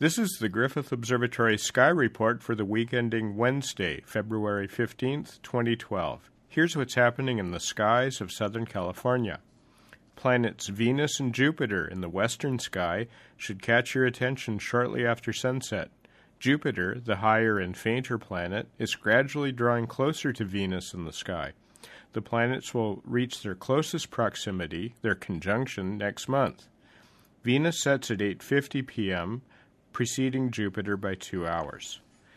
This is the Griffith Observatory Sky Report for the week ending Wednesday, February 15th, 2012. Here's what's happening in the skies of Southern California. Planets Venus and Jupiter in the western sky should catch your attention shortly after sunset. Jupiter, the higher and fainter planet, is gradually drawing closer to Venus in the sky. The planets will reach their closest proximity, their conjunction, next month. Venus sets at 8:50 p.m., preceding Jupiter by 2 hours.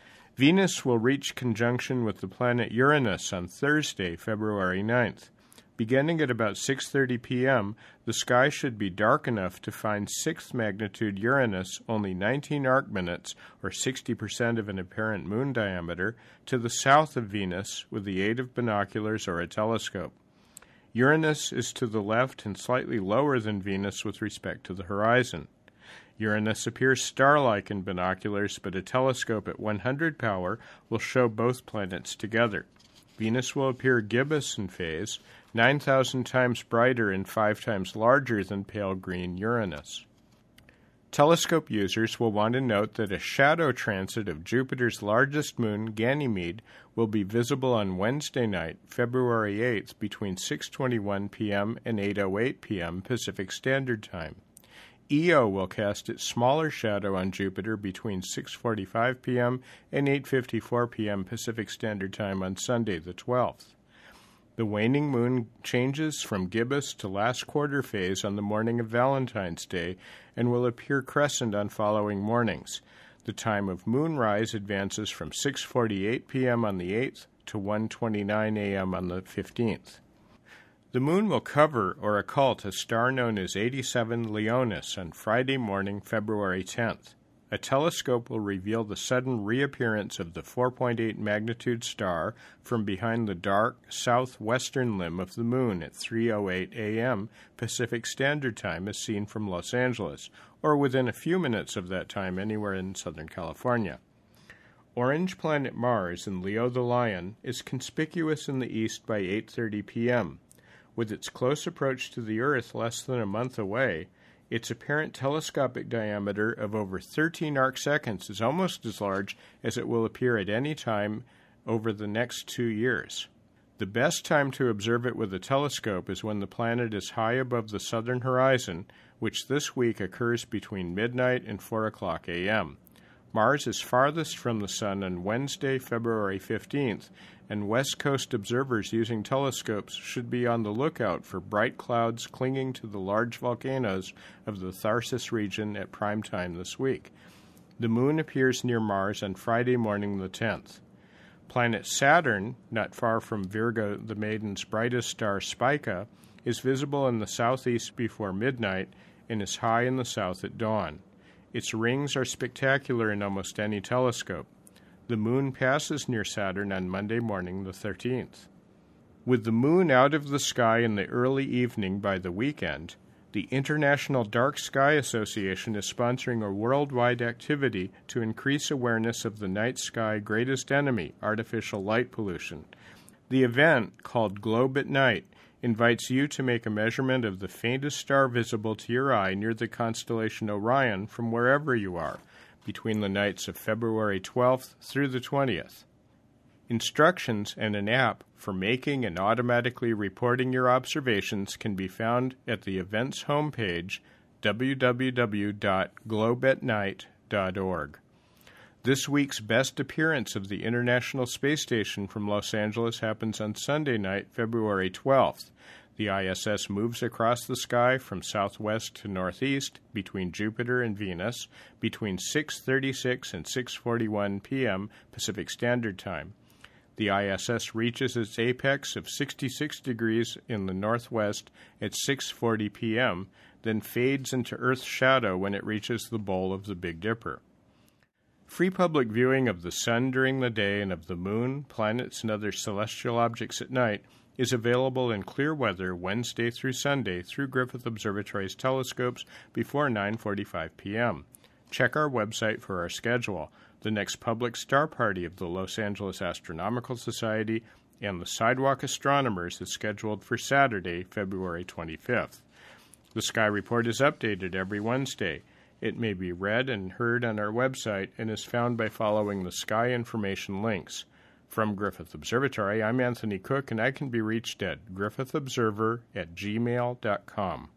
Venus will reach conjunction with the planet Uranus on Thursday, February 9th. Beginning at about 6:30 p.m., the sky should be dark enough to find 6th magnitude Uranus only 19 arc-minutes, or 60% of an apparent moon diameter, to the south of Venus with the aid of binoculars or a telescope. Uranus is to the left and slightly lower than Venus with respect to the horizon. Uranus appears star-like in binoculars, but a telescope at 100 power will show both planets together. Venus will appear gibbous in phase, 9,000 times brighter and 5 times larger than pale green Uranus. Telescope users will want to note that a shadow transit of Jupiter's largest moon, Ganymede, will be visible on Wednesday night, February 8th, between 6:21 p.m. and 8:08 p.m. Pacific Standard Time. Io will cast its smaller shadow on Jupiter between 6:45 p.m. and 8:54 p.m. Pacific Standard Time on Sunday the 12th. The waning moon changes from gibbous to last quarter phase on the morning of Valentine's Day and will appear crescent on following mornings. The time of moonrise advances from 6:48 p.m. on the 8th to 1:29 a.m. on the 15th. The moon will cover or occult a star known as 87 Leonis on Friday morning, February 10th. A telescope will reveal the sudden reappearance of the 4.8 magnitude star from behind the dark southwestern limb of the moon at 3:08 a.m. Pacific Standard Time as seen from Los Angeles, or within a few minutes of that time anywhere in Southern California. Orange planet Mars in Leo the Lion is conspicuous in the east by 8:30 p.m. With its close approach to the Earth less than a month away, its apparent telescopic diameter of over 13 arcseconds is almost as large as it will appear at any time over the next 2 years. The best time to observe it with a telescope is when the planet is high above the southern horizon, which this week occurs between midnight and 4 o'clock a.m. Mars is farthest from the Sun on Wednesday, February 15th, and West Coast observers using telescopes should be on the lookout for bright clouds clinging to the large volcanoes of the Tharsis region at prime time this week. The moon appears near Mars on Friday morning the 10th. Planet Saturn, not far from Virgo the Maiden's brightest star Spica, is visible in the southeast before midnight and is high in the south at dawn. Its rings are spectacular in almost any telescope. The moon passes near Saturn on Monday morning the 13th. With the moon out of the sky in the early evening by the weekend, the International Dark Sky Association is sponsoring a worldwide activity to increase awareness of the night sky greatest enemy, artificial light pollution. The event, called Globe at Night, invites you to make a measurement of the faintest star visible to your eye near the constellation Orion from wherever you are, between the nights of February 12th through the 20th. Instructions and an app for making and automatically reporting your observations can be found at the event's homepage, www.globeatnight.org. This week's best appearance of the International Space Station from Los Angeles happens on Sunday night, February 12th. The ISS moves across the sky from southwest to northeast between Jupiter and Venus between 6:36 and 6:41 p.m. Pacific Standard Time. The ISS reaches its apex of 66 degrees in the northwest at 6:40 p.m., then fades into Earth's shadow when it reaches the bowl of the Big Dipper. Free public viewing of the sun during the day and of the moon, planets, and other celestial objects at night is available in clear weather Wednesday through Sunday through Griffith Observatory's telescopes before 9:45 p.m. Check our website for our schedule. The next public star party of the Los Angeles Astronomical Society and the Sidewalk Astronomers is scheduled for Saturday, February 25th. The Sky Report is updated every Wednesday. It may be read and heard on our website and is found by following the sky information links. From Griffith Observatory, I'm Anthony Cook, and I can be reached at griffithobserver@gmail.com.